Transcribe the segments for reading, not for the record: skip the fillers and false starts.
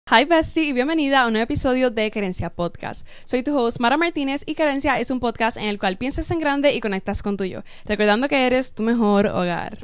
Hi Bestie y bienvenida a un nuevo episodio de Querencia Podcast. Soy tu host Mara Martínez y Querencia es un podcast en el cual piensas en grande y conectas con tuyo, recordando que eres tu mejor hogar.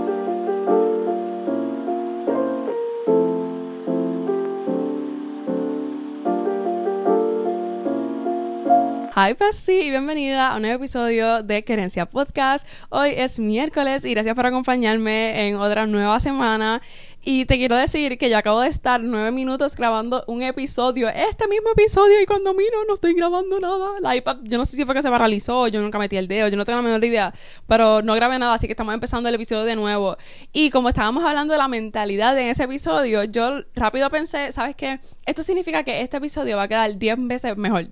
Hi Bestie y bienvenida a un nuevo episodio de Querencia Podcast. Hoy es miércoles y gracias por acompañarme en otra nueva semana. Y te quiero decir que ya acabo de estar 9 minutos grabando un episodio, este mismo episodio, y cuando miro no estoy grabando nada. La iPad, yo no sé si fue que se paralizó, yo nunca metí el dedo, yo no tengo la menor idea, pero no grabé nada, así que estamos empezando el episodio de nuevo. Y como estábamos hablando de la mentalidad en ese episodio, yo rápido pensé, ¿sabes qué? Esto significa que este episodio va a quedar 10 veces mejor.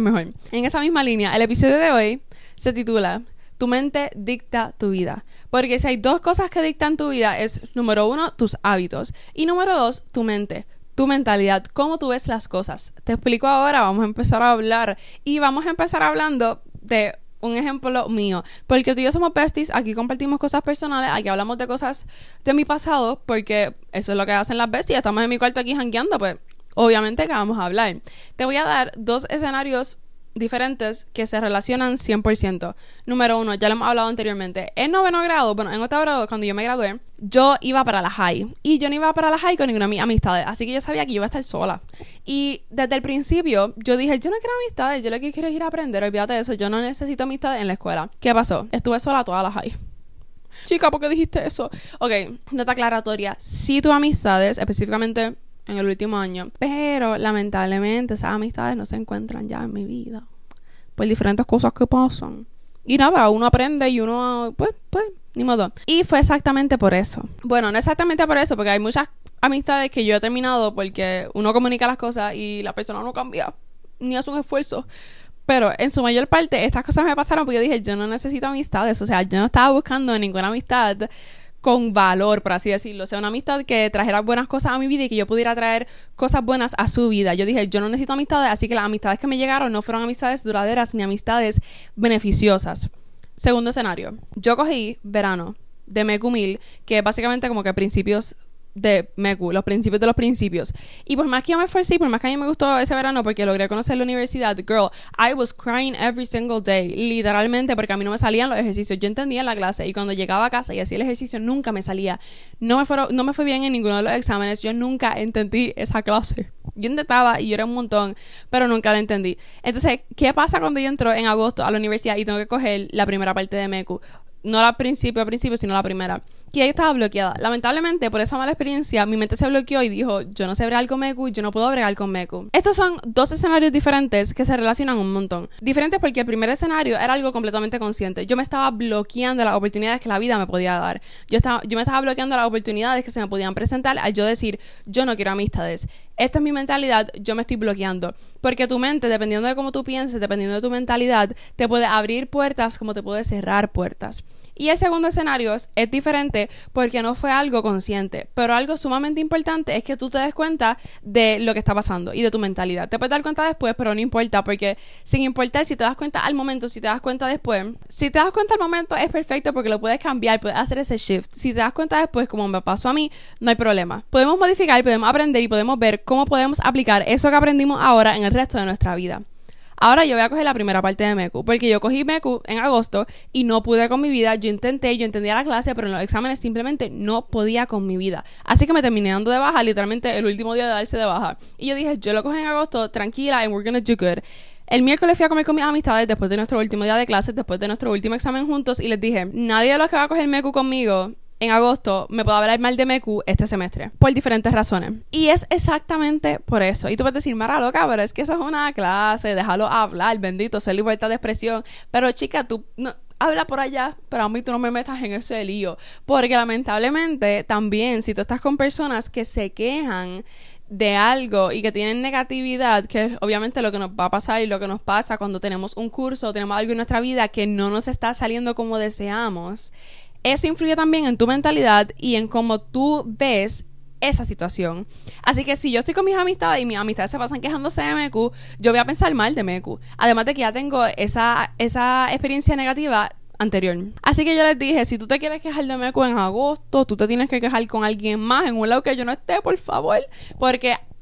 En esa misma línea, el episodio de hoy se titula Tu mente dicta tu vida. Porque si hay dos cosas que dictan tu vida es, número 1, tus hábitos. Y número 2, tu mente, tu mentalidad, cómo tú ves las cosas. Te explico ahora, vamos a empezar a hablar. Y vamos a empezar hablando de un ejemplo mío. Porque tú y yo somos besties, aquí compartimos cosas personales, aquí hablamos de cosas de mi pasado, porque eso es lo que hacen las besties. Estamos en mi cuarto aquí jangueando, pues obviamente que vamos a hablar. Te voy a dar 2 escenarios diferentes que se relacionan 100%. Número 1, ya lo hemos hablado anteriormente. En 9º grado, bueno, en 8º grado, cuando yo me gradué, yo iba para la high. Y yo no iba para la high con ninguna de mis amistades. Así que yo sabía que yo iba a estar sola. Y desde el principio, yo dije, yo no quiero amistades. Yo lo que quiero es ir a aprender. Olvídate de eso. Yo no necesito amistades en la escuela. ¿Qué pasó? Estuve sola toda la high. Chica, ¿por qué dijiste eso? Ok, nota aclaratoria. Sí tuve amistades, específicamente en el último año, pero lamentablemente esas amistades no se encuentran ya en mi vida por diferentes cosas que pasan y nada, uno aprende y uno pues ni modo. Y fue exactamente por eso, bueno, no exactamente por eso, porque hay muchas amistades que yo he terminado porque uno comunica las cosas y la persona no cambia ni hace un esfuerzo. Pero en su mayor parte estas cosas me pasaron porque yo dije, yo no necesito amistades, o sea, yo no estaba buscando ninguna amistad con valor, por así decirlo. O sea, una amistad que trajera buenas cosas a mi vida y que yo pudiera traer cosas buenas a su vida. Yo dije, yo no necesito amistades, así que las amistades que me llegaron no fueron amistades duraderas ni amistades beneficiosas. Segundo escenario. Yo cogí verano de MECU 1000, que es básicamente como que principios de MECU, los principios de los principios. Y por más que yo me esforcé, por más que a mí me gustó ese verano porque logré conocer la universidad, girl, I was crying every single day, literalmente, porque a mí no me salían los ejercicios. Yo entendía la clase y cuando llegaba a casa y hacía el ejercicio nunca me salía. No me fue bien en ninguno de los exámenes. Yo nunca entendí esa clase. Yo intentaba y yo era un montón, pero nunca la entendí. Entonces, ¿qué pasa cuando yo entro en agosto a la universidad y tengo que coger la primera parte de MECU? No la principio, sino la primera. Que ahí estaba bloqueada. Lamentablemente, por esa mala experiencia, mi mente se bloqueó y dijo, yo no sé bregar con MECU, yo no puedo bregar con MECU. Estos son 2 escenarios diferentes que se relacionan un montón. Diferentes porque el primer escenario era algo completamente consciente. Yo me estaba bloqueando las oportunidades que la vida me podía dar. Yo me estaba bloqueando las oportunidades que se me podían presentar al yo decir, yo no quiero amistades. Esta es mi mentalidad, yo me estoy bloqueando. Porque tu mente, dependiendo de cómo tú pienses, dependiendo de tu mentalidad, te puede abrir puertas como te puede cerrar puertas. Y el segundo escenario es diferente porque no fue algo consciente, pero algo sumamente importante es que tú te des cuenta de lo que está pasando y de tu mentalidad. Te puedes dar cuenta después, pero no importa, porque sin importar si te das cuenta al momento, si te das cuenta después, si te das cuenta al momento es perfecto porque lo puedes cambiar, puedes hacer ese shift. Si te das cuenta después, como me pasó a mí, no hay problema. Podemos modificar, podemos aprender y podemos ver cómo podemos aplicar eso que aprendimos ahora en el resto de nuestra vida. Ahora yo voy a coger la primera parte de MECU, porque yo cogí MECU en agosto y no pude con mi vida. Yo entendía la clase, pero en los exámenes simplemente no podía con mi vida. Así que me terminé dando de baja, literalmente el último día de darse de baja. Y yo dije, yo lo cogí en agosto, tranquila, and we're gonna do good. El miércoles fui a comer con mis amistades después de nuestro último día de clases, después de nuestro último examen juntos, y les dije, nadie de los que va a coger MECU conmigo en agosto me puedo hablar mal de MECU este semestre, por diferentes razones. Y es exactamente por eso. Y tú puedes decir, Mara, loca, pero es que eso es una clase, déjalo hablar, bendito, ser libertad de expresión. Pero chica, tú no, habla por allá, pero a mí tú no me metas en ese lío. Porque lamentablemente también, si tú estás con personas que se quejan de algo y que tienen negatividad, que es obviamente lo que nos va a pasar y lo que nos pasa cuando tenemos un curso, tenemos algo en nuestra vida que no nos está saliendo como deseamos, eso influye también en tu mentalidad y en cómo tú ves esa situación. Así que si yo estoy con mis amistades y mis amistades se pasan quejándose de MECU, yo voy a pensar mal de MECU. Además de que ya tengo esa experiencia negativa anterior. Así que yo les dije, si tú te quieres quejar de MECU en agosto, tú te tienes que quejar con alguien más en un lado que yo no esté, por favor, porque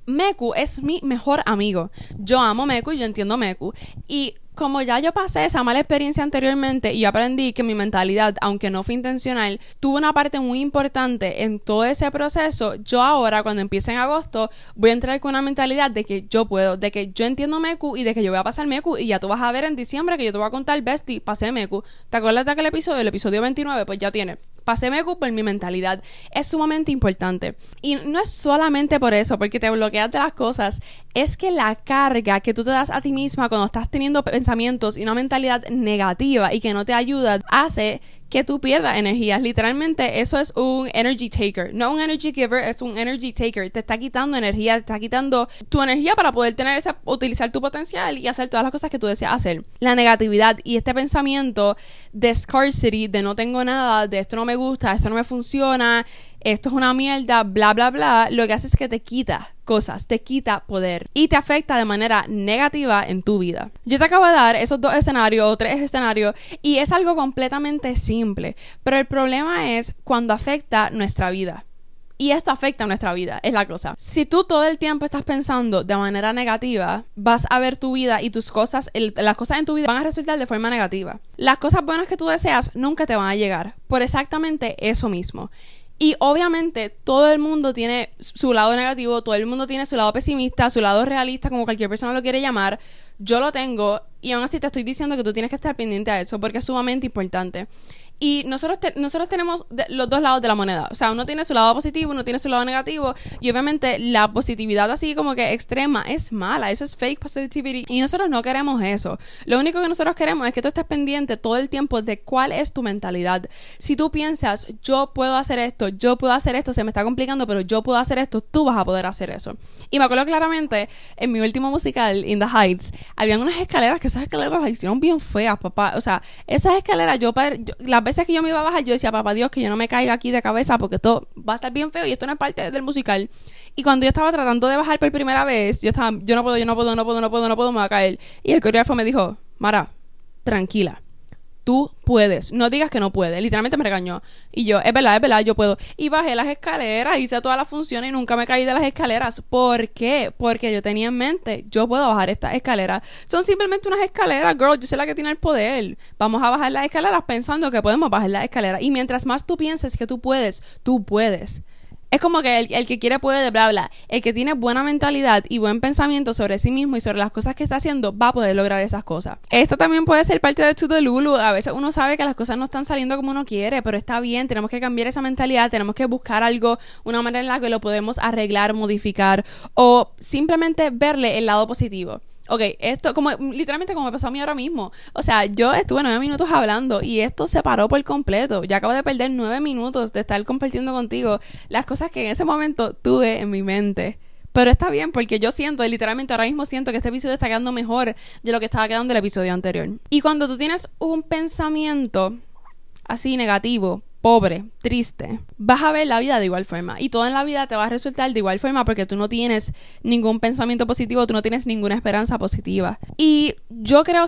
Meku es mi mejor amigo. Yo amo Meku y yo entiendo Meku. Y como ya yo pasé esa mala experiencia anteriormente y aprendí que mi mentalidad, aunque no fue intencional, tuvo una parte muy importante en todo ese proceso, yo ahora, cuando empiece en agosto, voy a entrar con una mentalidad de que yo puedo, de que yo entiendo Meku y de que yo voy a pasar Meku, y ya tú vas a ver en diciembre que yo te voy a contar, bestie, pasé Meku. ¿Te acuerdas de aquel episodio? El episodio 29, pues ya tiene. Pasé Meku por mi mentalidad. Es sumamente importante. Y no es solamente por eso, porque te bloqueas de las cosas. Es que la carga que tú te das a ti misma cuando estás teniendo pensamientos y una mentalidad negativa y que no te ayuda, hace que tú pierdas energías. Literalmente eso es un energy taker, no un energy giver, es un energy taker. Te está quitando energía, te está quitando tu energía para poder utilizar tu potencial y hacer todas las cosas que tú deseas hacer. La negatividad y este pensamiento de scarcity, de no tengo nada, de esto no me gusta, esto no me funciona, esto es una mierda, bla bla bla, lo que hace es que te quita cosas, te quita poder y te afecta de manera negativa en tu vida. Yo te acabo de dar esos 2 escenarios o 3 escenarios y es algo completamente simple, pero el problema es cuando afecta nuestra vida. Y esto afecta a nuestra vida, es la cosa. Si tú todo el tiempo estás pensando de manera negativa, vas a ver tu vida y tus cosas, las cosas en tu vida van a resultar de forma negativa. Las cosas buenas que tú deseas nunca te van a llegar por exactamente eso mismo. Y obviamente todo el mundo tiene su lado negativo, todo el mundo tiene su lado pesimista, su lado realista, como cualquier persona lo quiere llamar. Yo lo tengo y aún así te estoy diciendo que tú tienes que estar pendiente a eso porque es sumamente importante. Y nosotros tenemos los dos lados de la moneda. O sea, uno tiene su lado positivo, uno tiene su lado negativo. Y obviamente la positividad así como que extrema es mala. Eso es fake positivity. Y nosotros no queremos eso. Lo único que nosotros queremos es que tú estés pendiente todo el tiempo de cuál es tu mentalidad. Si tú piensas, yo puedo hacer esto, se me está complicando, pero yo puedo hacer esto, tú vas a poder hacer eso. Y me acuerdo claramente, en mi último musical, In the Heights, habían unas escaleras que esas escaleras las hicieron bien feas, papá. O sea, esas escaleras, las veces que yo me iba a bajar, yo decía, papá Dios, que yo no me caiga aquí de cabeza porque esto va a estar bien feo y esto no es parte del musical. Y cuando yo estaba tratando de bajar por primera vez, yo no puedo, me voy a caer. Y el coreógrafo me dijo, Mara, tranquila, tú puedes, no digas que no puedes. Literalmente me regañó. Y yo, es verdad, yo puedo. Y bajé las escaleras, hice todas las funciones y nunca me caí de las escaleras. ¿Por qué? Porque yo tenía en mente, yo puedo bajar estas escaleras. Son simplemente unas escaleras, girl, yo soy la que tiene el poder. Vamos a bajar las escaleras pensando que podemos bajar las escaleras. Y mientras más tú pienses que tú puedes, tú puedes. Es como que el que quiere puede, bla, bla. El que tiene buena mentalidad y buen pensamiento sobre sí mismo y sobre las cosas que está haciendo va a poder lograr esas cosas. Esto también puede ser parte de To The Lulu. A veces uno sabe que las cosas no están saliendo como uno quiere, pero está bien. Tenemos que cambiar esa mentalidad. Tenemos que buscar algo, una manera en la que lo podemos arreglar, modificar o simplemente verle el lado positivo. Ok, esto literalmente como me pasó a mí ahora mismo. O sea, yo estuve 9 minutos hablando y esto se paró por completo. Yo acabo de perder 9 minutos de estar compartiendo contigo las cosas que en ese momento tuve en mi mente. Pero está bien porque yo literalmente ahora mismo siento que este episodio está quedando mejor de lo que estaba quedando el episodio anterior. Y cuando tú tienes un pensamiento así negativo, pobre, triste, vas a ver la vida de igual forma y todo en la vida te va a resultar de igual forma porque tú no tienes ningún pensamiento positivo, tú no tienes ninguna esperanza positiva. Y yo creo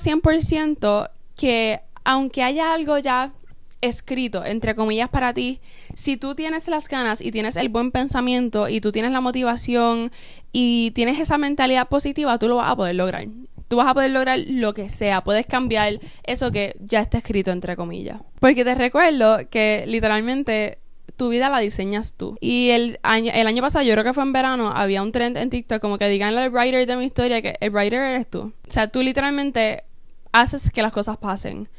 100% que aunque haya algo ya escrito, entre comillas, para ti, si tú tienes las ganas y tienes el buen pensamiento y tú tienes la motivación y tienes esa mentalidad positiva, tú lo vas a poder lograr. Tú vas a poder lograr lo que sea. Puedes cambiar eso que ya está escrito, entre comillas. Porque te recuerdo que literalmente tu vida la diseñas tú. Y el año pasado, yo creo que fue en verano, había un trend en TikTok como que diganle al writer de mi historia que el writer eres tú. O sea, tú literalmente haces que las cosas pasen.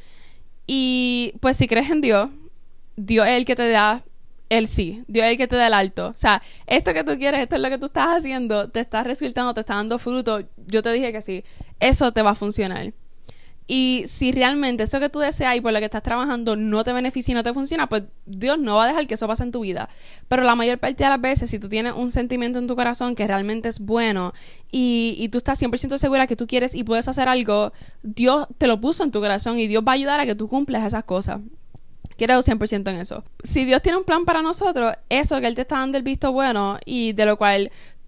Y pues si crees en Dios, Dios es el que te da el sí, Dios es el que te da el alto. O sea, esto que tú quieres, esto es lo que tú estás haciendo, te está resultando, te está dando fruto. Yo te dije que sí, eso te va a funcionar. Y si realmente eso que tú deseas y por lo que estás trabajando no te beneficia y no te funciona, pues Dios no va a dejar que eso pase en tu vida. Pero la mayor parte de las veces, si tú tienes un sentimiento en tu corazón que realmente es bueno y tú estás 100% segura que tú quieres y puedes hacer algo, Dios te lo puso en tu corazón y Dios va a ayudar a que tú cumplas esas cosas. Creo 100% en eso. Si Dios tiene un plan para nosotros, eso que Él te está dando el visto bueno y de lo cual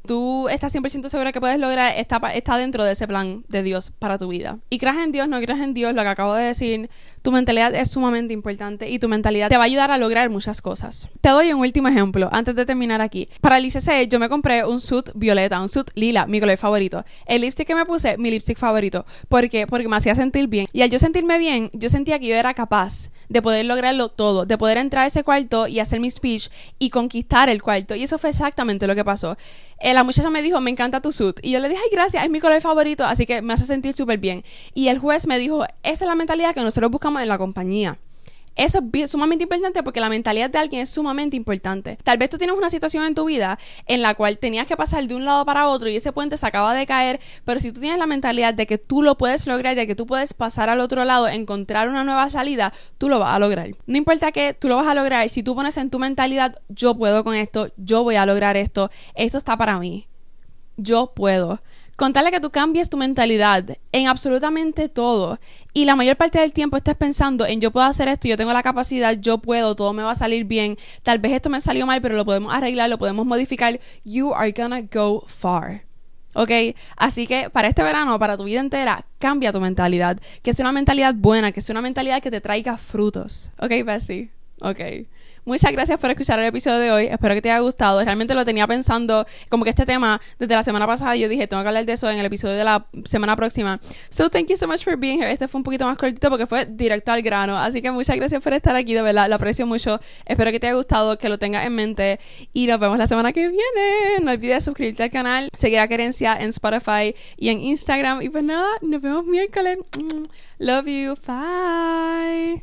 tú estás 100% segura que puedes lograr, está dentro de ese plan de Dios para tu vida. Y creas en Dios, no creas en Dios, lo que acabo de decir, tu mentalidad es sumamente importante y tu mentalidad te va a ayudar a lograr muchas cosas. Te doy un último ejemplo antes de terminar aquí. Para el ICC yo me compré un suit violeta, un suit lila, mi color favorito. El lipstick que me puse, mi lipstick favorito. ¿Por qué? Porque me hacía sentir bien. Y al yo sentirme bien, yo sentía que yo era capaz de poder lograrlo todo, de poder entrar a ese cuarto y hacer mi speech y conquistar el cuarto. Y eso fue exactamente lo que pasó. La muchacha me dijo, me encanta tu suit. Y yo le dije, ay, gracias, es mi color favorito, así que me hace sentir súper bien. Y el juez me dijo, esa es la mentalidad que nosotros buscamos en la compañía. Eso es sumamente importante porque la mentalidad de alguien es sumamente importante. Tal vez tú tienes una situación en tu vida en la cual tenías que pasar de un lado para otro y ese puente se acaba de caer, pero si tú tienes la mentalidad de que tú lo puedes lograr, de que tú puedes pasar al otro lado, encontrar una nueva salida, tú lo vas a lograr. No importa qué, tú lo vas a lograr. Si tú pones en tu mentalidad, yo puedo con esto, yo voy a lograr esto, esto está para mí, yo puedo. Contarle que tú cambies tu mentalidad en absolutamente todo y la mayor parte del tiempo estés pensando en yo puedo hacer esto, yo tengo la capacidad, yo puedo, todo me va a salir bien, tal vez esto me salió mal pero lo podemos arreglar, lo podemos modificar. You are gonna go far. ¿Ok? Así que para este verano, para tu vida entera, cambia tu mentalidad, que sea una mentalidad buena, que sea una mentalidad que te traiga frutos. ¿Ok, Bessie? Ok. Muchas gracias por escuchar el episodio de hoy. Espero que te haya gustado. Realmente lo tenía pensando como que este tema desde la semana pasada. Yo dije, tengo que hablar de eso en el episodio de la semana próxima. So, thank you so much for being here. Este fue un poquito más cortito porque fue directo al grano. Así que muchas gracias por estar aquí. De verdad, lo aprecio mucho. Espero que te haya gustado, que lo tengas en mente. Y nos vemos la semana que viene. No olvides suscribirte al canal, seguir a Querencia en Spotify y en Instagram. Y pues nada, nos vemos miércoles. Love you. Bye.